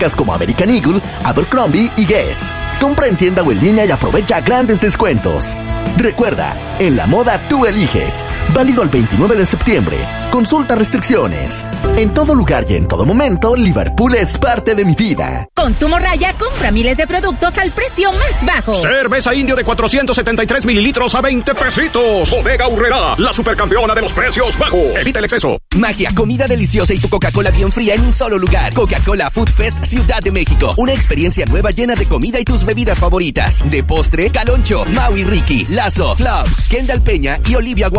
como American Eagle, Abercrombie y Guess. Compra en tienda o en línea y aprovecha grandes descuentos. Recuerda, en la moda tú eliges. Válido al 29 de septiembre. Consulta restricciones. En todo lugar y en todo momento, Liverpool es parte de mi vida. Con tu morralla, compra miles de productos al precio más bajo. Cerveza Indio de 473 mililitros a 20 pesitos. Bodega Aurrerá, la supercampeona de los precios bajos. Evita el exceso. Magia, comida deliciosa y tu Coca-Cola bien fría en un solo lugar. Coca-Cola Food Fest Ciudad de México. Una experiencia nueva llena de comida y tus bebidas favoritas. De postre, Caloncho, Maui Ricky, Lazo, Clubs, Kendall Peña y Olivia